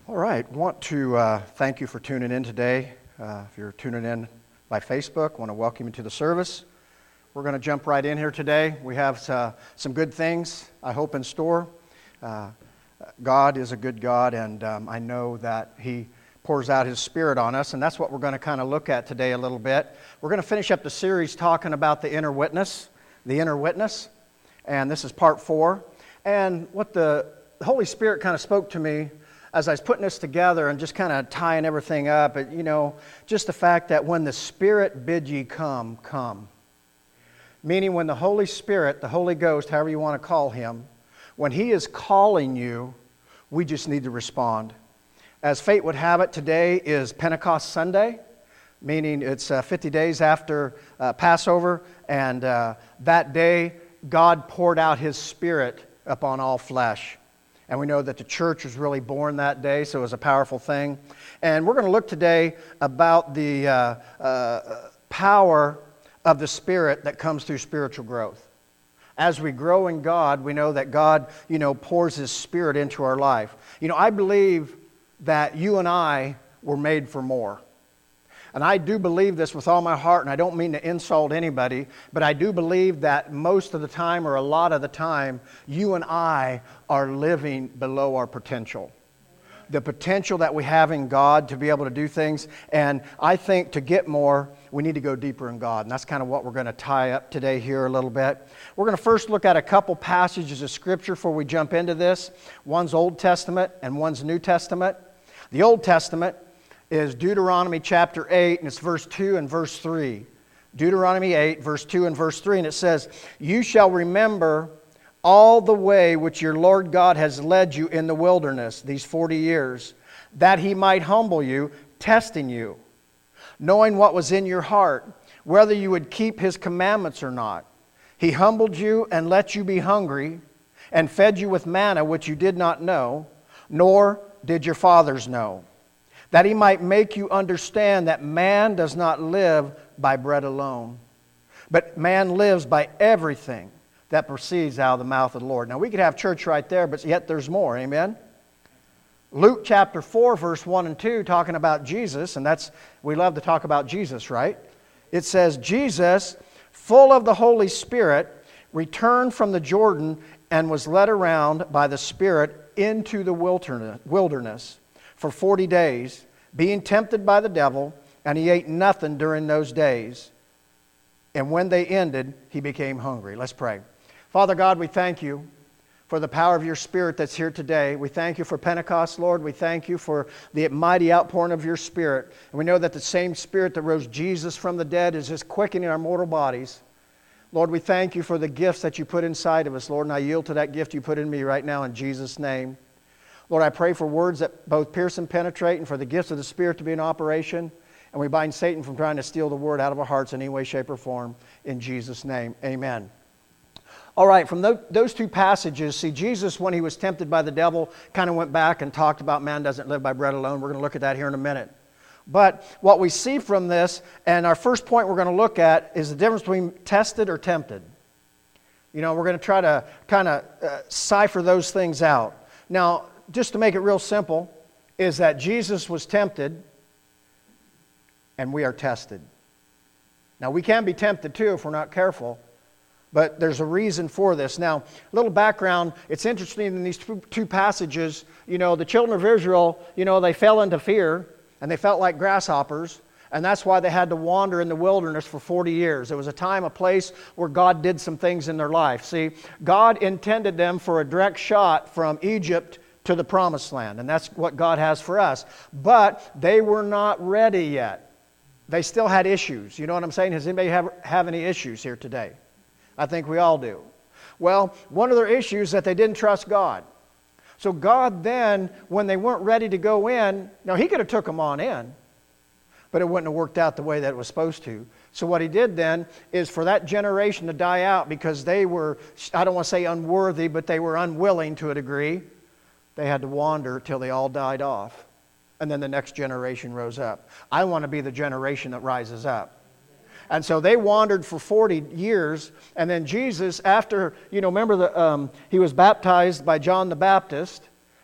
All right, want to thank you for tuning in today. If you're tuning in by Facebook, want to welcome you to the service. We're going to jump right in here today. We have some good things, I hope, in store. God is a good God, and I know that He pours out His Spirit on us, and that's what we're going to kind of look at today a little bit. We're going to finish up the series talking about the inner witness, and this is part 4. And what the Holy Spirit kind of spoke to me as I was putting this together and just kind of tying everything up, just the fact that when the Spirit bid ye come, come. Meaning when the Holy Spirit, the Holy Ghost, however you want to call Him, when He is calling you, we just need to respond. As fate would have it, today is Pentecost Sunday, meaning it's 50 days after Passover, and that day God poured out His Spirit upon all flesh. And we know that the church was really born that day, so it was a powerful thing. And we're going to look today about the power of the Spirit that comes through spiritual growth. As we grow in God, we know that God, pours His Spirit into our life. I believe that you and I were made for more. And I do believe this with all my heart, and I don't mean to insult anybody, but I do believe that most of the time, or a lot of the time, you and I are living below our potential. The potential that we have in God to be able to do things, and I think to get more, we need to go deeper in God, and that's kind of what we're going to tie up today here a little bit. We're going to first look at a couple passages of Scripture before we jump into this. One's Old Testament and one's New Testament. The Old Testament is Deuteronomy chapter 8, and it's verse 2 and verse 3. Deuteronomy 8, verse 2 and verse 3, and it says, "You shall remember all the way which your Lord God has led you in the wilderness these 40 years, that He might humble you, testing you, knowing what was in your heart, whether you would keep His commandments or not. He humbled you and let you be hungry, and fed you with manna which you did not know, nor did your fathers know, that He might make you understand that man does not live by bread alone, but man lives by everything that proceeds out of the mouth of the Lord." Now, we could have church right there, but yet there's more. Amen? Luke chapter 4, verse 1 and 2, talking about Jesus, and we love to talk about Jesus, right? It says, "Jesus, full of the Holy Spirit, returned from the Jordan and was led around by the Spirit into the wilderness for 40 days, being tempted by the devil, and He ate nothing during those days. And when they ended, He became hungry." Let's pray. Father God, we thank You for the power of Your Spirit that's here today. We thank You for Pentecost, Lord. We thank You for the mighty outpouring of Your Spirit. And we know that the same Spirit that rose Jesus from the dead is just quickening our mortal bodies. Lord, we thank You for the gifts that You put inside of us, Lord, and I yield to that gift You put in me right now in Jesus' name. Lord, I pray for words that both pierce and penetrate, and for the gifts of the Spirit to be in operation. And we bind Satan from trying to steal the word out of our hearts in any way, shape, or form. In Jesus' name, amen. All right, from those two passages, see, Jesus, when He was tempted by the devil, kind of went back and talked about man doesn't live by bread alone. We're going to look at that here in a minute. But what we see from this, and our first point we're going to look at, is the difference between tested or tempted. We're going to try to kind of cipher those things out. Now, just to make it real simple, is that Jesus was tempted and we are tested. Now, we can be tempted too if we're not careful, but there's a reason for this. Now, a little background, it's interesting in these two passages, the children of Israel, they fell into fear and they felt like grasshoppers, and that's why they had to wander in the wilderness for 40 years. It was a time, a place where God did some things in their life. See, God intended them for a direct shot from Egypt to the promised land, and that's what God has for us. But they were not ready yet. They still had issues. You know what I'm saying? Does anybody have any issues here today? I think we all do. Well, one of their issues is that they didn't trust God. So God then, when they weren't ready to go in, now He could have took them on in, but it wouldn't have worked out the way that it was supposed to. So what He did then is for that generation to die out because they were, I don't want to say unworthy, but they were unwilling to a degree. They had to wander till they all died off. And then the next generation rose up. I want to be the generation that rises up. And so they wandered for 40 years. And then Jesus, after, remember, He was baptized by John the Baptist.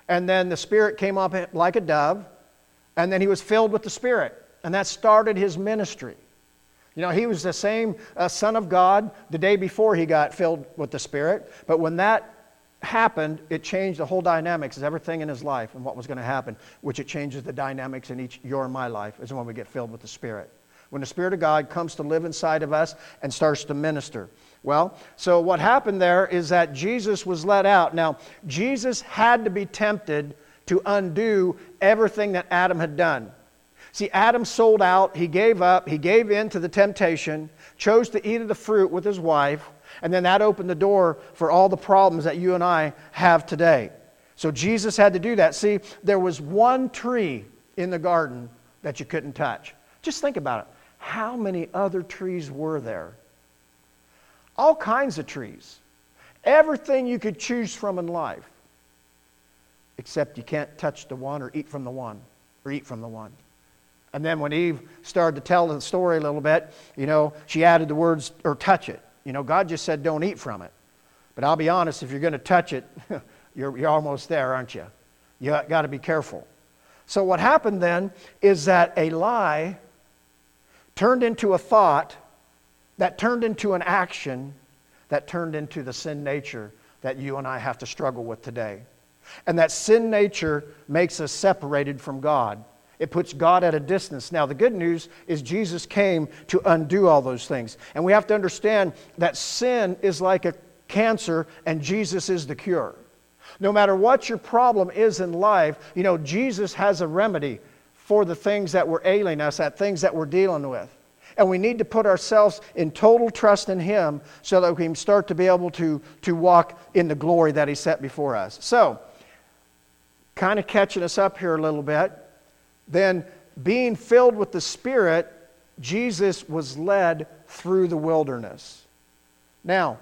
And then the Spirit came up like a dove, and then he was filled with the Spirit. And that started his ministry. You know, he was the same Son of God the day before he got filled with the Spirit. But when that happened, it changed the whole dynamics of everything in his life and what was going to happen, which it changes the dynamics in your and my life, is when we get filled with the Spirit. When the Spirit of God comes to live inside of us and starts to minister. Well, so what happened there is that Jesus was let out. Now, Jesus had to be tempted to undo everything that Adam had done. See, Adam sold out, he gave up, he gave in to the temptation, chose to eat of the fruit with his wife, and then that opened the door for all the problems that you and I have today. So Jesus had to do that. See, there was one tree in the garden that you couldn't touch. Just think about it. How many other trees were there? All kinds of trees. Everything you could choose from in life. Except you can't touch the one or eat from the one. Or eat from the one. And then when Eve started to tell the story a little bit, you know, she added the words, or touch it. You know, God just said don't eat from it. But I'll be honest, if you're going to touch it, you're almost there, aren't you? You got to be careful. So what happened then is that a lie turned into a thought, that turned into an action, that turned into the sin nature that you and I have to struggle with today. And that sin nature makes us separated from God. It puts God at a distance. Now, the good news is Jesus came to undo all those things. And we have to understand that sin is like a cancer and Jesus is the cure. No matter what your problem is in life, you know, Jesus has a remedy for the things that were ailing us, that things that we're dealing with. And we need to put ourselves in total trust in Him so that we can start to be able to walk in the glory that He set before us. So, kind of catching us up here a little bit, then being filled with the Spirit, Jesus was led through the wilderness. Now,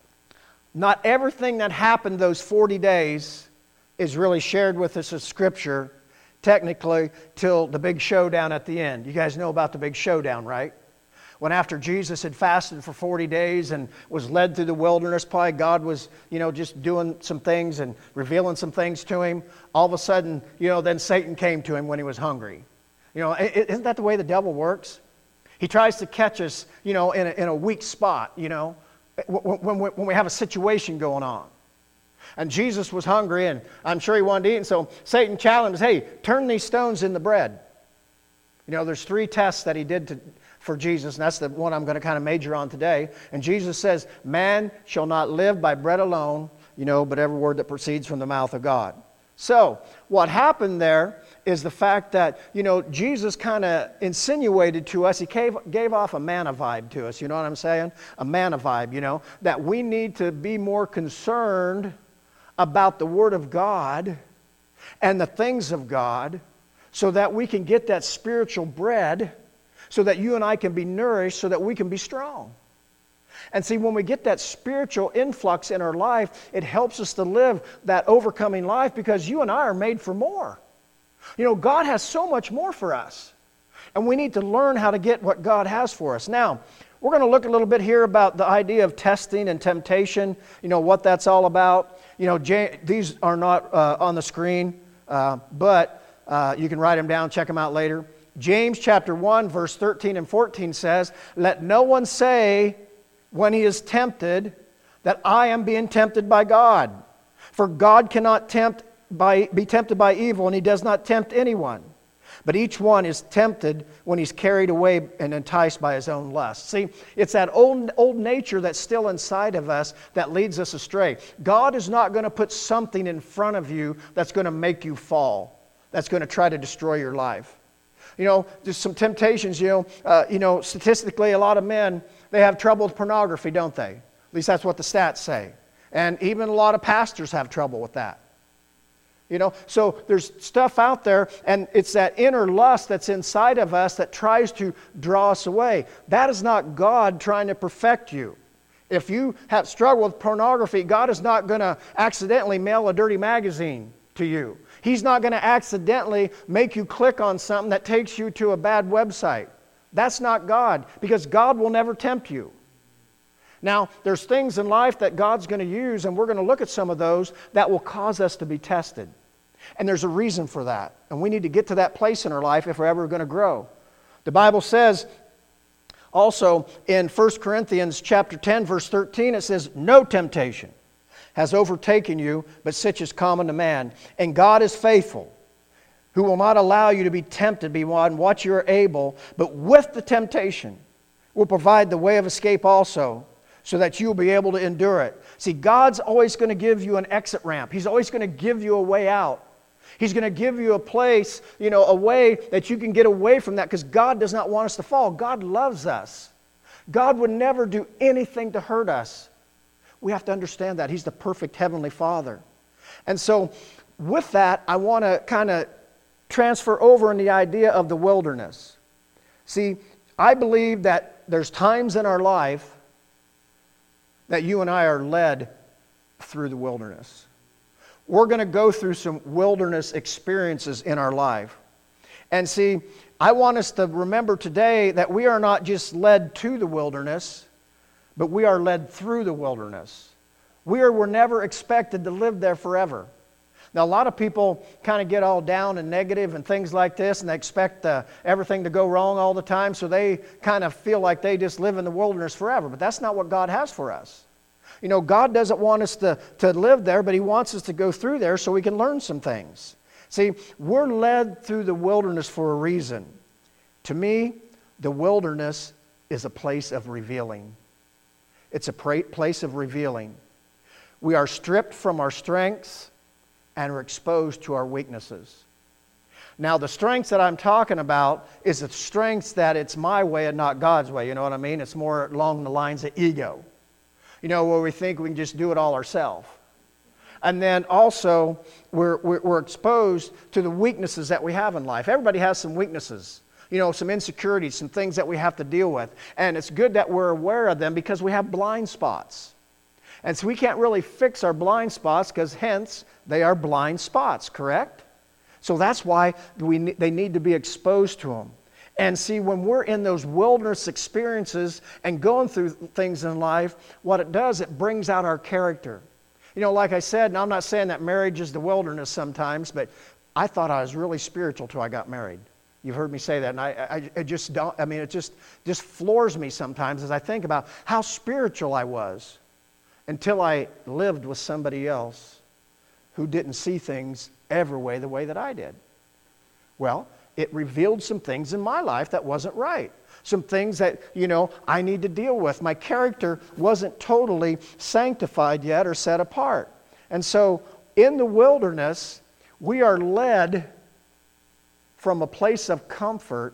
not everything that happened those 40 days is really shared with us in Scripture, technically, till the big showdown at the end. You guys know about the big showdown, right? When after Jesus had fasted for 40 days and was led through the wilderness, probably God was, you know, just doing some things and revealing some things to him. All of a sudden, you know, then Satan came to him when he was hungry. You know, isn't that the way the devil works? He tries to catch us, you know, in a weak spot, you know, when we have a situation going on. And Jesus was hungry, and I'm sure he wanted to eat, and so Satan challenged him, hey, turn these stones into bread. You know, there's 3 tests that he did for Jesus, and that's the one I'm going to kind of major on today. And Jesus says, man shall not live by bread alone, you know, but every word that proceeds from the mouth of God. So, what happened there is the fact that, you know, Jesus kind of insinuated to us, he gave off a manna vibe to us, you know what I'm saying? A manna vibe, you know, that we need to be more concerned about the Word of God and the things of God so that we can get that spiritual bread so that you and I can be nourished so that we can be strong. And see, when we get that spiritual influx in our life, it helps us to live that overcoming life because you and I are made for more. You know, God has so much more for us. And we need to learn how to get what God has for us. Now, we're going to look a little bit here about the idea of testing and temptation, you know, what that's all about. You know, these are not on the screen, but you can write them down, check them out later. James chapter 1, verse 13 and 14 says, let no one say when he is tempted that I am being tempted by God. For God cannot be tempted by evil, and He does not tempt anyone. But each one is tempted when he's carried away and enticed by his own lust. See, it's that old nature that's still inside of us that leads us astray. God is not going to put something in front of you that's going to make you fall, that's going to try to destroy your life. You know, there's some temptations, statistically a lot of men, they have trouble with pornography, don't they? At least that's what the stats say. And even a lot of pastors have trouble with that. You know, so there's stuff out there, and it's that inner lust that's inside of us that tries to draw us away. That is not God trying to perfect you. If you have struggled with pornography, God is not going to accidentally mail a dirty magazine to you. He's not going to accidentally make you click on something that takes you to a bad website. That's not God, because God will never tempt you. Now, there's things in life that God's going to use, and we're going to look at some of those that will cause us to be tested. And there's a reason for that. And we need to get to that place in our life if we're ever going to grow. The Bible says also in 1 Corinthians chapter 10, verse 13, it says, "No temptation has overtaken you, but such is common to man. And God is faithful, who will not allow you to be tempted beyond what you are able, but with the temptation will provide the way of escape also, so that you will be able to endure it." See, God's always going to give you an exit ramp. He's always going to give you a way out. He's going to give you a place, a way that you can get away from that, because God does not want us to fall. God loves us. God would never do anything to hurt us. We have to understand that. He's the perfect Heavenly Father. And so with that, I want to kind of transfer over in the idea of the wilderness. See, I believe that there's times in our life that you and I are led through the wilderness. We're going to go through some wilderness experiences in our life. And see, I want us to remember today that we are not just led to the wilderness, but we are led through the wilderness. We're never expected to live there forever. Now, a lot of people kind of get all down and negative and things like this, and they expect everything to go wrong all the time, so they kind of feel like they just live in the wilderness forever. But that's not what God has for us. God doesn't want us to live there, but He wants us to go through there so we can learn some things. See, we're led through the wilderness for a reason. To me, the wilderness is a place of revealing. It's a place of revealing. We are stripped from our strengths and are exposed to our weaknesses. Now, the strengths that I'm talking about is the strengths that it's my way and not God's way. You know what I mean? It's more along the lines of ego. Where we think we can just do it all ourselves. And then also, we're exposed to the weaknesses that we have in life. Everybody has some weaknesses. Some insecurities, some things that we have to deal with. And it's good that we're aware of them because we have blind spots. And so we can't really fix our blind spots because hence they are blind spots, correct? So that's why they need to be exposed to them. And see, when we're in those wilderness experiences and going through things in life, what it does, it brings out our character. Like I said, and I'm not saying that marriage is the wilderness sometimes, but I thought I was really spiritual till I got married. You've heard me say that, and it just floors me sometimes as I think about how spiritual I was until I lived with somebody else who didn't see things every way the way that I did. Well, it revealed some things in my life that wasn't right. Some things that, I need to deal with. My character wasn't totally sanctified yet or set apart. And so, in the wilderness, we are led from a place of comfort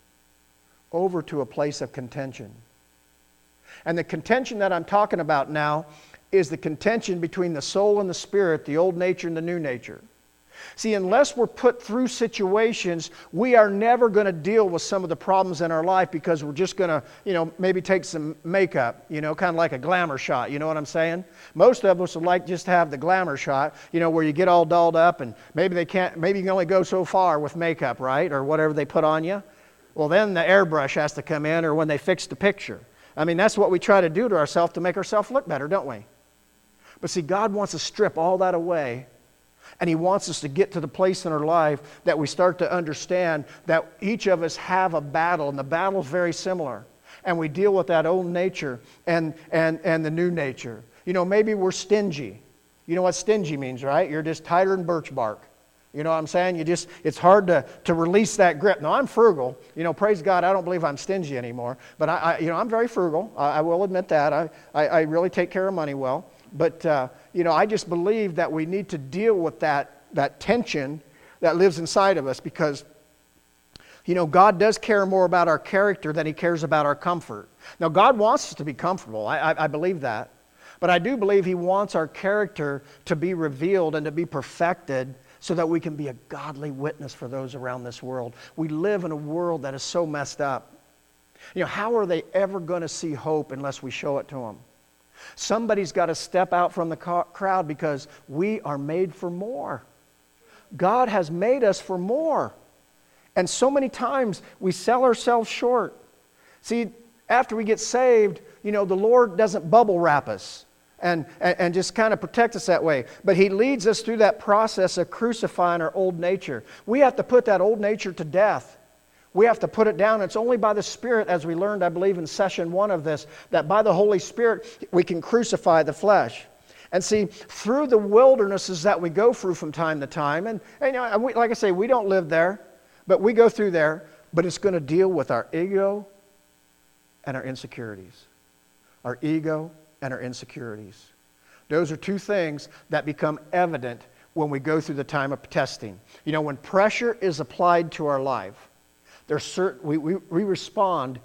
over to a place of contention. And the contention that I'm talking about now is the contention between the soul and the spirit, the old nature and the new nature. See, unless we're put through situations, we are never going to deal with some of the problems in our life because we're just going to, maybe take some makeup, kind of like a glamour shot. You know what I'm saying? Most of us would like just to have the glamour shot, where you get all dolled up and maybe you can only go so far with makeup, right? Or whatever they put on you. Well, then the airbrush has to come in or when they fix the picture. I mean, that's what we try to do to ourselves to make ourselves look better, don't we? But see, God wants to strip all that away. And He wants us to get to the place in our life that we start to understand that each of us have a battle, and the battle is very similar. And we deal with that old nature and the new nature. Maybe we're stingy. You know what stingy means, right? You're just tighter than birch bark. You know what I'm saying? It's hard to release that grip. Now, I'm frugal. Praise God, I don't believe I'm stingy anymore. But I'm very frugal. I will admit that. I really take care of money well. But, I just believe that we need to deal with that tension that lives inside of us because, God does care more about our character than He cares about our comfort. Now, God wants us to be comfortable. I believe that. But I do believe He wants our character to be revealed and to be perfected so that we can be a godly witness for those around this world. We live in a world that is so messed up. How are they ever going to see hope unless we show it to them? Somebody's got to step out from the crowd because we are made for more. God has made us for more. And so many times we sell ourselves short. See, after we get saved, the Lord doesn't bubble wrap us. and just kind of protect us that way. But He leads us through that process of crucifying our old nature. We have to put that old nature to death. We have to put it down. It's only by the Spirit, as we learned, I believe, in session 1 of this, that by the Holy Spirit we can crucify the flesh. And see, through the wildernesses that we go through from time to time, and like I say, we don't live there, but we go through there, but it's going to deal with our ego and our insecurities. Our ego and our insecurities. Those are two things that become evident when we go through the time of testing. When pressure is applied to our life, we respond,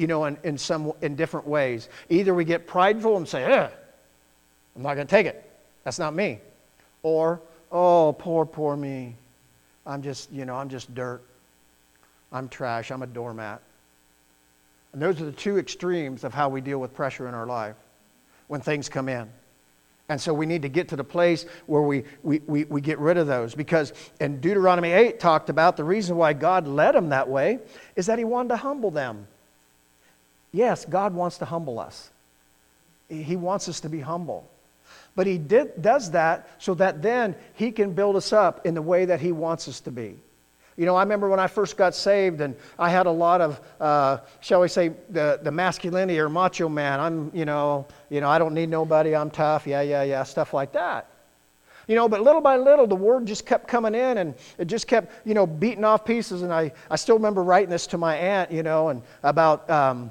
in different ways. Either we get prideful and say, I'm not going to take it. That's not me. Or, oh, poor me. I'm just dirt. I'm trash. I'm a doormat. And those are the two extremes of how we deal with pressure in our life when things come in. And so we need to get to the place where we get rid of those. Because in Deuteronomy 8 talked about the reason why God led them that way is that He wanted to humble them. Yes, God wants to humble us. He wants us to be humble. But He does that so that then He can build us up in the way that He wants us to be. I remember when I first got saved and I had a lot of, shall we say, the masculinity or macho man. I don't need nobody, I'm tough, yeah, stuff like that. But little by little, the word just kept coming in and it just kept, beating off pieces. And I still remember writing this to my aunt, and about,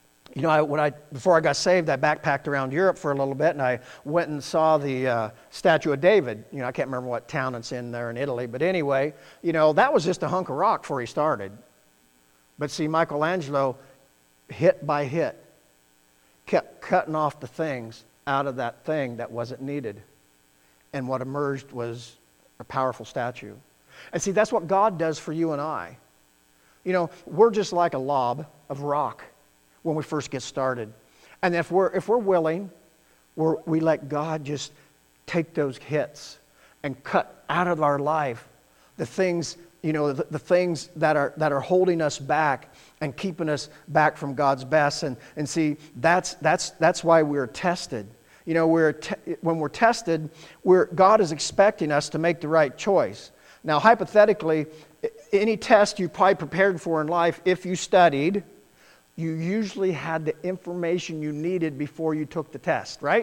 before I got saved, I backpacked around Europe for a little bit, and I went and saw the statue of David. I can't remember what town it's in there in Italy, but anyway, that was just a hunk of rock before he started. But see, Michelangelo, hit by hit, kept cutting off the things out of that thing that wasn't needed. And what emerged was a powerful statue. And see, that's what God does for you and I. We're just like a lob of rock when we first get started. And if we're willing, we let God just take those hits and cut out of our life the things, the things that are holding us back and keeping us back from God's best. And see, that's why we're tested. When we're tested, God is expecting us to make the right choice. Now, hypothetically, any test you probably prepared for in life, if you studied, you usually had the information you needed before you took the test, right?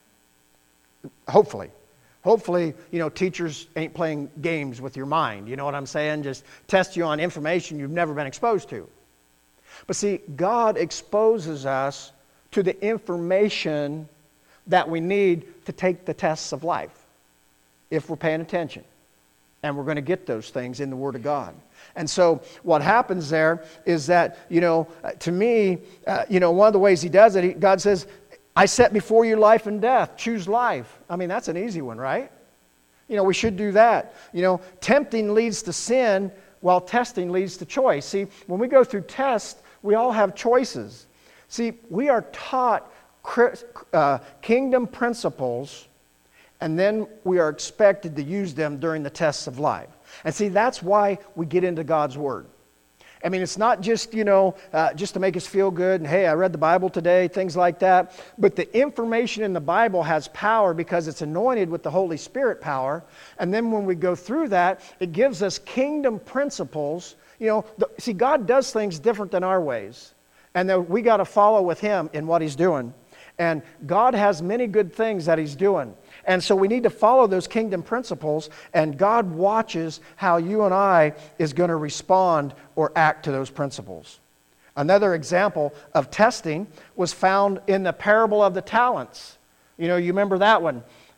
Hopefully. Hopefully, teachers ain't playing games with your mind. You know what I'm saying? Just test you on information you've never been exposed to. But see, God exposes us to the information that we need to take the tests of life if we're paying attention. And we're going to get those things in the Word of God. And so what happens there is that, to me, one of the ways He does it, God says, I set before you life and death. Choose life. I mean, that's an easy one, right? We should do that. Tempting leads to sin, while testing leads to choice. See, when we go through tests, we all have choices. See, we are taught kingdom principles, and then we are expected to use them during the tests of life. And see, that's why we get into God's Word. I mean, it's not just, just to make us feel good, and hey, I read the Bible today, things like that. But the information in the Bible has power because it's anointed with the Holy Spirit power. And then when we go through that, it gives us kingdom principles. See, God does things different than our ways. And then we got to follow with Him in what He's doing. And God has many good things that He's doing. And so we need to follow those kingdom principles, and God watches how you and I is going to respond or act to those principles. Another example of testing was found in the parable of the talents. You remember that one.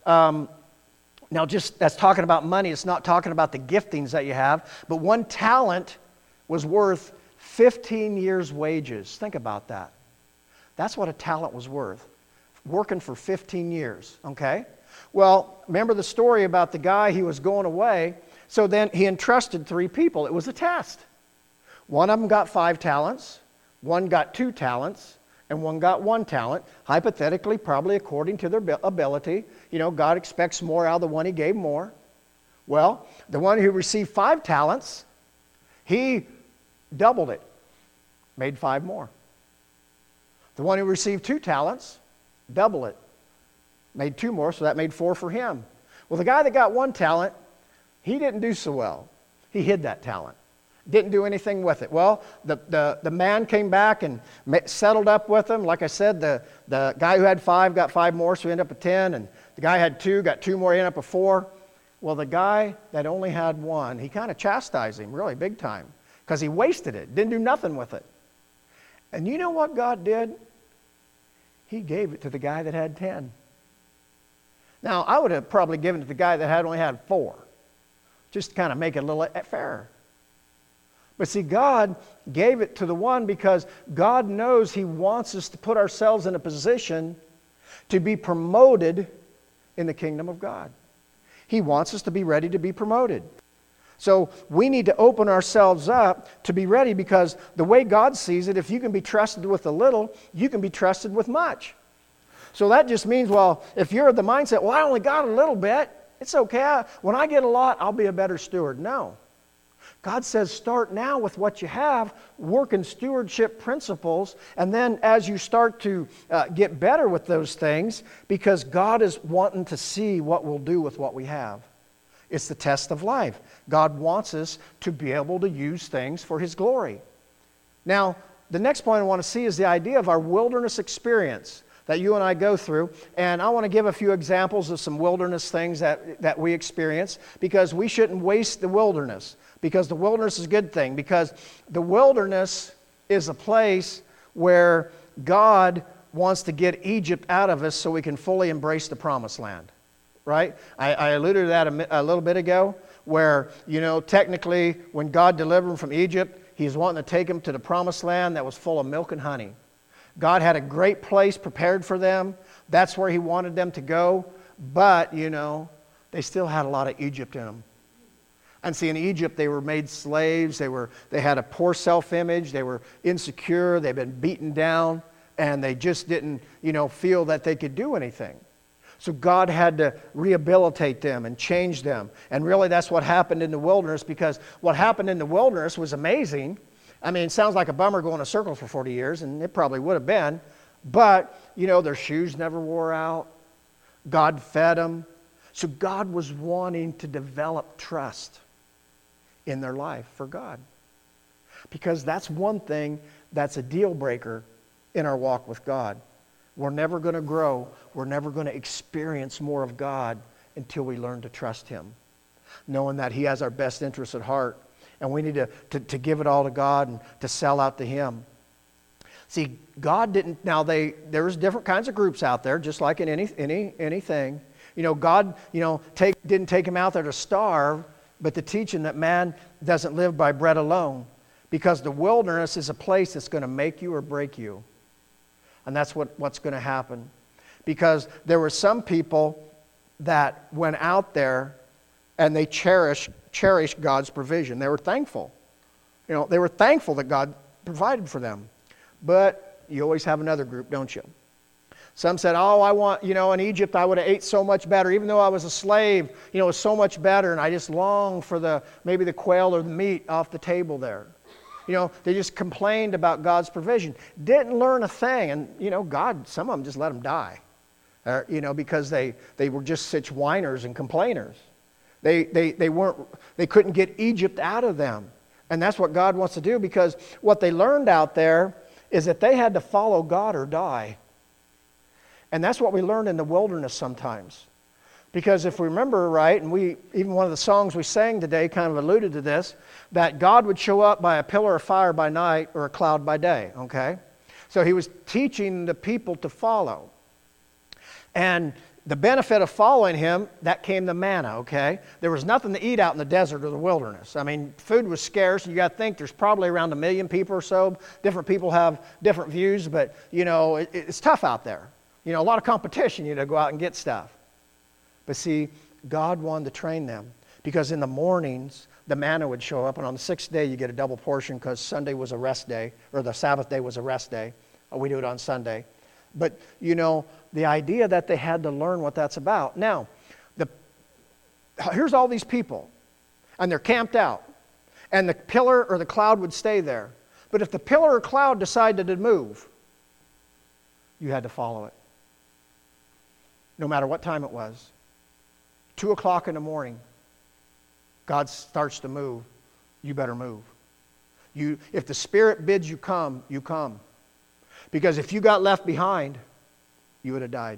Now, just that's talking about money. It's not talking about the giftings that you have. But one talent was worth 15 years' wages. Think about that. That's what a talent was worth. Working for 15 years, okay? Well, remember the story about the guy, he was going away, so then he entrusted 3 people. It was a test. One of them got 5 talents, one got 2 talents, and one got 1 talent, hypothetically, probably according to their ability. God expects more out of the one he gave more. Well, the one who received 5 talents, he doubled it, made 5 more. The one who received 2 talents, double it, made 2 more, so that made 4 for him. Well, the guy that got 1 talent, he didn't do so well. He hid that talent. Didn't do anything with it. Well, the man came back and settled up with him. Like I said, the guy who had 5 got 5 more, so he ended up with 10. And the guy had 2, got 2 more, he ended up with 4. Well, the guy that only had 1, he kind of chastised him really big time because he wasted it, didn't do nothing with it. And you know what God did? He gave it to the guy that had 10. Now, I would have probably given it to the guy that only had 4, just to kind of make it a little fairer. But see, God gave it to the one because God knows He wants us to put ourselves in a position to be promoted in the kingdom of God. He wants us to be ready to be promoted. So we need to open ourselves up to be ready, because the way God sees it, if you can be trusted with a little, you can be trusted with much. So that just means, well, if you're of the mindset, well, I only got a little bit, it's okay. When I get a lot, I'll be a better steward. No. God says start now with what you have, work in stewardship principles, and then as you start to get better with those things, because God is wanting to see what we'll do with what we have. It's the test of life. God wants us to be able to use things for His glory. Now, the next point I want to see is the idea of our wilderness experience that you and I go through. And I want to give a few examples of some wilderness things that we experience, because we shouldn't waste the wilderness. Because the wilderness is a good thing. Because the wilderness is a place where God wants to get Egypt out of us so we can fully embrace the promised land. Right? I alluded to that a little bit ago, where, technically when God delivered them from Egypt, He's wanting to take them to the promised land that was full of milk and honey. God had a great place prepared for them. That's where He wanted them to go. But, they still had a lot of Egypt in them. And see, in Egypt, they were made slaves. They had a poor self-image. They were insecure. They'd been beaten down. And they just didn't, feel that they could do anything. So God had to rehabilitate them and change them. And really, that's what happened in the wilderness, because what happened in the wilderness was amazing. I mean, it sounds like a bummer going in a circle for 40 years, and it probably would have been. But, their shoes never wore out. God fed them. So God was wanting to develop trust in their life for God. Because that's one thing that's a deal breaker in our walk with God. We're never going to grow. We're never going to experience more of God until we learn to trust Him, knowing that He has our best interests at heart. And we need to give it all to God and to sell out to Him. See, God didn't. Now, there's different kinds of groups out there, just like in anything. God, didn't take Him out there to starve, but to teach Him that man doesn't live by bread alone. Because the wilderness is a place that's going to make you or break you. And that's what's going to happen. Because there were some people that went out there and they cherished God's provision. They were thankful. They were thankful that God provided for them. But you always have another group, don't you? Some said, I want, in Egypt I would have ate so much better. Even though I was a slave, it was so much better. And I just long for maybe the quail or the meat off the table there. They just complained about God's provision. Didn't learn a thing. And, God, some of them just let them die. Because they were just such whiners and complainers. They couldn't get Egypt out of them. And that's what God wants to do, because what they learned out there is that they had to follow God or die. And that's what we learned in the wilderness sometimes. Because if we remember right, and even one of the songs we sang today kind of alluded to this, that God would show up by a pillar of fire by night or a cloud by day, okay? So He was teaching the people to follow. And the benefit of following Him, that came the manna, okay? There was nothing to eat out in the desert or the wilderness. I mean, food was scarce. You got to think there's probably around 1 million people or so. Different people have different views, but, it's tough out there. A lot of competition, to go out and get stuff. But see, God wanted to train them, because in the mornings, the manna would show up, and on the 6th day, you get a double portion, because Sunday was a rest day, or the Sabbath day was a rest day. We do it on Sunday. But, the idea that they had to learn what that's about. Now, here's all these people, and they're camped out, and the pillar or the cloud would stay there. But if the pillar or cloud decided to move, you had to follow it. no matter what time it was. 2 o'clock in the morning, God starts to move. You better move. If the Spirit bids you come, you come. Because if you got left behind, you would have died.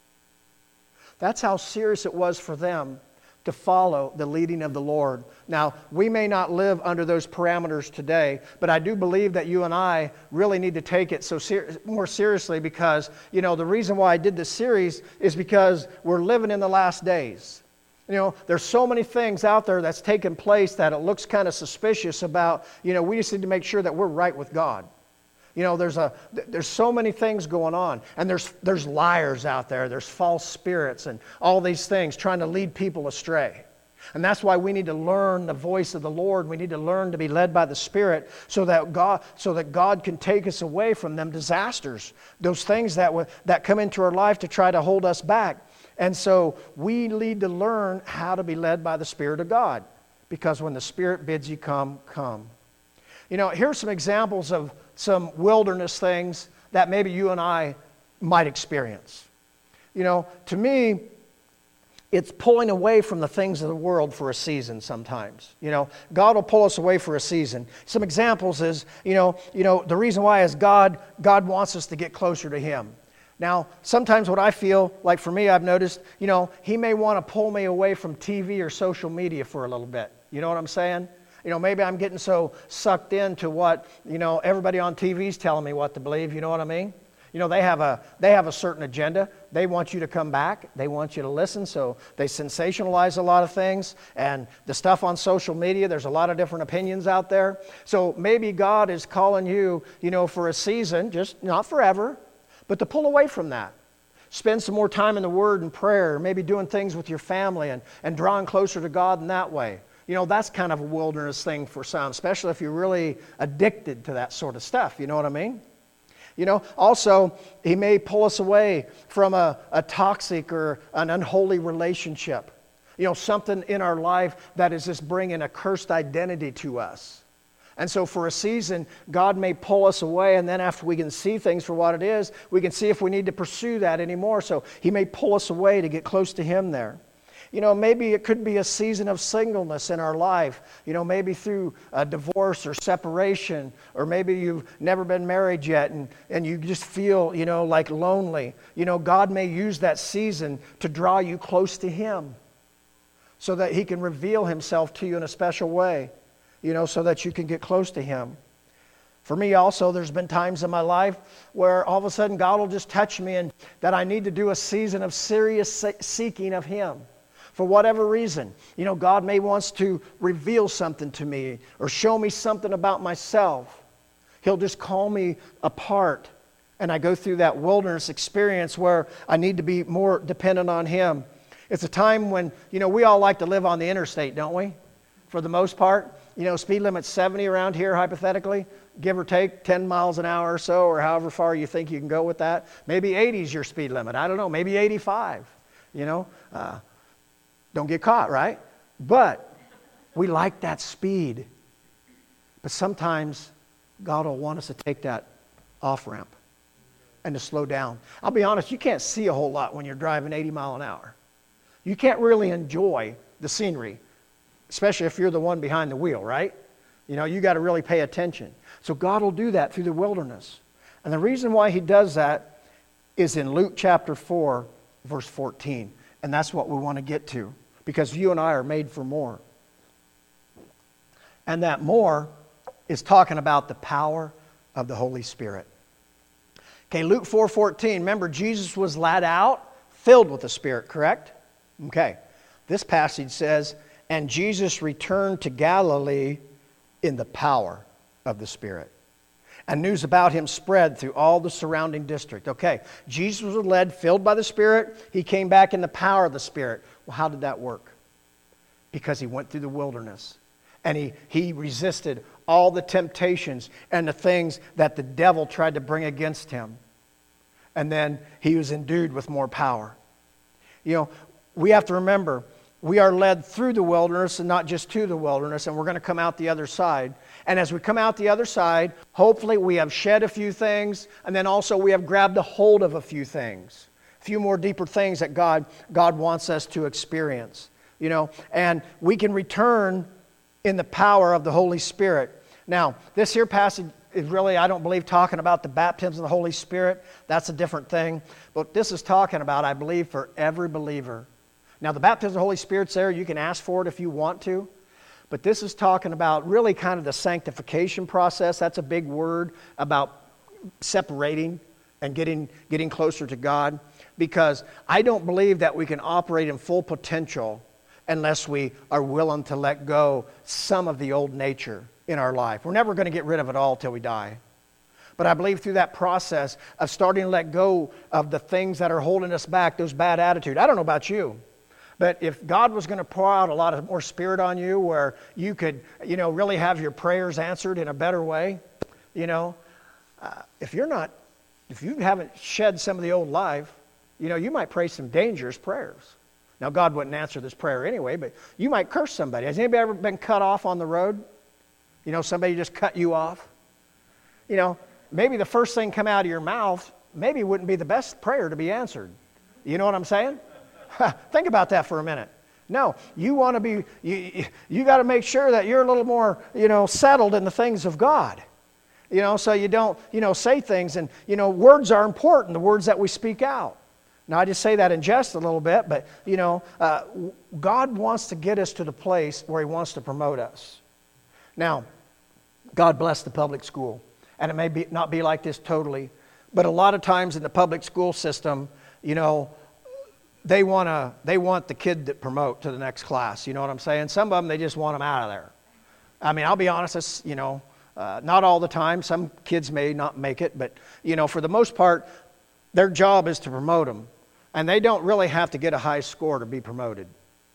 That's how serious it was for them to follow the leading of the Lord. Now, we may not live under those parameters today, but I do believe that you and I really need to take it more seriously because, the reason why I did this series is because we're living in the last days. There's so many things out there that's taken place that it looks kind of suspicious about, we just need to make sure that we're right with God. There's so many things going on, and there's liars out there, there's false spirits, and all these things trying to lead people astray. And that's why we need to learn the voice of the Lord. We need to learn to be led by the Spirit so that God can take us away from them disasters, those things that come into our life to try to hold us back. And so we need to learn how to be led by the Spirit of God, because when the Spirit bids you come, come. Here's some examples of some wilderness things that maybe you and I might experience. To me, it's pulling away from the things of the world for a season sometimes. God will pull us away for a season. Some examples is, the reason why is God wants us to get closer to Him. Now, sometimes what I feel, like for me, I've noticed, He may want to pull me away from TV or social media for a little bit. You know what I'm saying? Maybe I'm getting so sucked into what, everybody on TV is telling me what to believe. You know what I mean? They have a certain agenda. They want you to come back. They want you to listen. So they sensationalize a lot of things. And the stuff on social media, there's a lot of different opinions out there. So maybe God is calling you, for a season, just not forever, but to pull away from that. Spend some more time in the Word and prayer, maybe doing things with your family and drawing closer to God in that way. That's kind of a wilderness thing for some, especially if you're really addicted to that sort of stuff. You know what I mean? Also, He may pull us away from a toxic or an unholy relationship. Something in our life that is just bringing a cursed identity to us. And so for a season, God may pull us away, and then after we can see things for what it is, we can see if we need to pursue that anymore. So He may pull us away to get close to Him there. Maybe it could be a season of singleness in our life, maybe through a divorce or separation, or maybe you've never been married yet and you just feel, like lonely. God may use that season to draw you close to Him so that He can reveal Himself to you in a special way, so that you can get close to Him. For me also, there's been times in my life where all of a sudden God will just touch me and that I need to do a season of serious seeking of Him. For whatever reason, God may wants to reveal something to me or show me something about myself. He'll just call me apart, and I go through that wilderness experience where I need to be more dependent on Him. It's a time when, we all like to live on the interstate, don't we? For the most part, speed limit's 70 around here, hypothetically, give or take 10 miles an hour or so, or however far you think you can go with that. Maybe 80 is your speed limit. I don't know, maybe 85, Don't get caught, right? But we like that speed. But sometimes God will want us to take that off-ramp and to slow down. I'll be honest, you can't see a whole lot when you're driving 80 miles an hour. You can't really enjoy the scenery, especially if you're the one behind the wheel, right? You got to really pay attention. So God will do that through the wilderness. And the reason why He does that is in Luke chapter 4, verse 14. And that's what we want to get to. Because you and I are made for more. And that more is talking about the power of the Holy Spirit. Okay, Luke 4:14. Remember, Jesus was led out, filled with the Spirit, correct? Okay. This passage says, and Jesus returned to Galilee in the power of the Spirit. And news about Him spread through all the surrounding district. Okay, Jesus was led, filled by the Spirit. He came back in the power of the Spirit. Well, how did that work? Because He went through the wilderness. And he resisted all the temptations and the things that the devil tried to bring against Him. And then He was endued with more power. We have to remember, we are led through the wilderness and not just to the wilderness, and we're going to come out the other side. And as we come out the other side, hopefully we have shed a few things, and then also we have grabbed a hold of a few things. few more deeper things that God wants us to experience. And we can return in the power of the Holy Spirit. Now, this here passage is really, I don't believe, talking about the baptism of the Holy Spirit. That's a different thing. But this is talking about, I believe, for every believer. Now, the baptism of the Holy Spirit's there. You can ask for it if you want to. But this is talking about really kind of the sanctification process. That's a big word about separating and getting closer to God. Because I don't believe that we can operate in full potential unless we are willing to let go some of the old nature in our life. We're never going to get rid of it all till we die. But I believe through that process of starting to let go of the things that are holding us back, those bad attitudes. I don't know about you, but if God was going to pour out a lot of more Spirit on you where you could, really have your prayers answered in a better way, if you haven't shed some of the old life, you might pray some dangerous prayers. Now, God wouldn't answer this prayer anyway, but you might curse somebody. Has anybody ever been cut off on the road? Somebody just cut you off. Maybe the first thing come out of your mouth maybe wouldn't be the best prayer to be answered. You know what I'm saying? Think about that for a minute. No, you want to be, you got to make sure that you're a little more, settled in the things of God. So you don't, say things. And, words are important, the words that we speak out. Now, I just say that in jest a little bit, but, God wants to get us to the place where He wants to promote us. Now, God bless the public school. And it may not be like this totally, but a lot of times in the public school system, they want the kid to promote to the next class. You know what I'm saying? Some of them, they just want them out of there. I mean, I'll be honest, it's, not all the time. Some kids may not make it, but, for the most part, their job is to promote them. And they don't really have to get a high score to be promoted.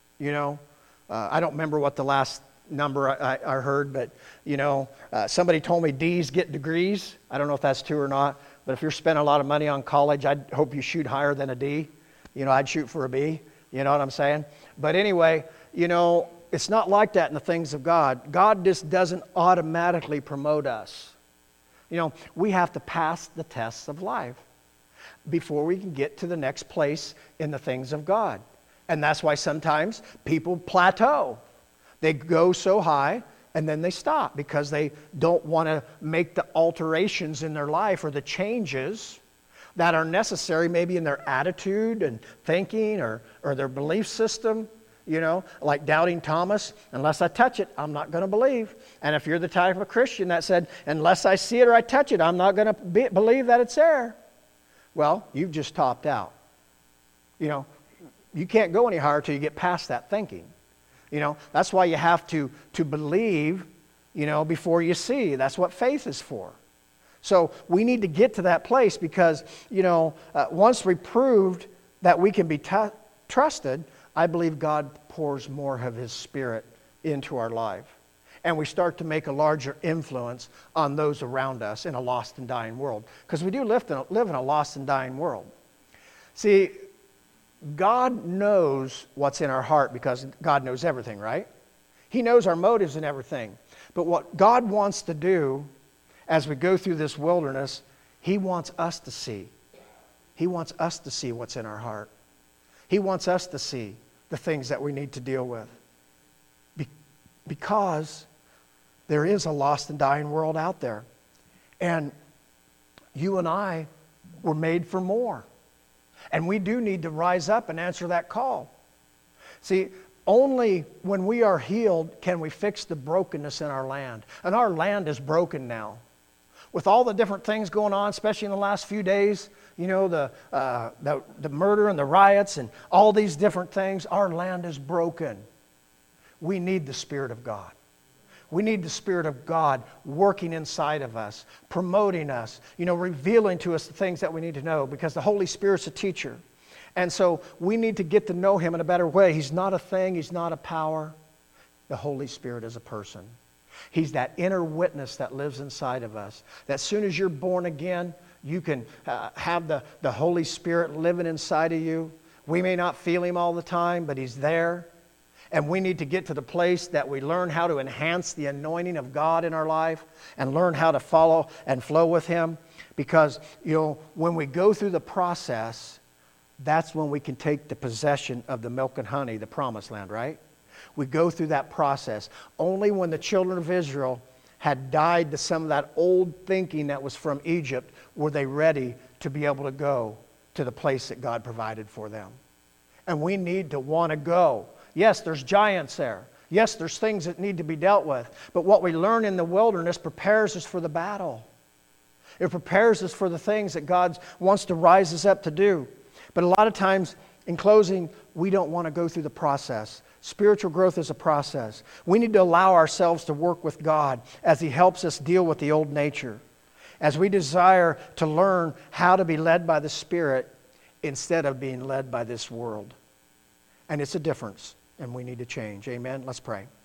I don't remember what the last number I heard, but, somebody told me D's get degrees. I don't know if that's true or not, but if you're spending a lot of money on college, I'd hope you shoot higher than a D. I'd shoot for a B. You know what I'm saying? But anyway, it's not like that in the things of God. God just doesn't automatically promote us. We have to pass the tests of life before we can get to the next place in the things of God. And that's why sometimes people plateau. They go so high and then they stop because they don't want to make the alterations in their life or the changes that are necessary maybe in their attitude and thinking or their belief system. Like doubting Thomas, unless I touch it, I'm not going to believe. And if you're the type of Christian that said, unless I see it or I touch it, I'm not going to believe that it's there. Well, you've just topped out. You can't go any higher till you get past that thinking. That's why you have to believe, before you see. That's what faith is for. So we need to get to that place because, once we proved that we can be trusted, I believe God pours more of His Spirit into our life. And we start to make a larger influence on those around us in a lost and dying world. Because we do live in a lost and dying world. See, God knows what's in our heart because God knows everything, right? He knows our motives and everything. But what God wants to do as we go through this wilderness, He wants us to see. He wants us to see what's in our heart. He wants us to see the things that we need to deal with. Because there is a lost and dying world out there. And you and I were made for more. And we do need to rise up and answer that call. See, only when we are healed can we fix the brokenness in our land. And our land is broken now. With all the different things going on, especially in the last few days, the murder and the riots and all these different things, our land is broken. We need the Spirit of God. We need the Spirit of God working inside of us, promoting us, revealing to us the things that we need to know because the Holy Spirit's a teacher. And so we need to get to know Him in a better way. He's not a thing. He's not a power. The Holy Spirit is a person. He's that inner witness that lives inside of us. That as soon as you're born again, you can have the Holy Spirit living inside of you. We may not feel Him all the time, but He's there. And we need to get to the place that we learn how to enhance the anointing of God in our life and learn how to follow and flow with Him. Because, when we go through the process, that's when we can take the possession of the milk and honey, the promised land, right? We go through that process. Only when the children of Israel had died to some of that old thinking that was from Egypt were they ready to be able to go to the place that God provided for them. And we need to want to go. Yes, there's giants there. Yes, there's things that need to be dealt with. But what we learn in the wilderness prepares us for the battle. It prepares us for the things that God wants to rise us up to do. But a lot of times, in closing, we don't want to go through the process. Spiritual growth is a process. We need to allow ourselves to work with God as He helps us deal with the old nature. As we desire to learn how to be led by the Spirit instead of being led by this world. And it's a difference, and we need to change. Amen? Let's pray.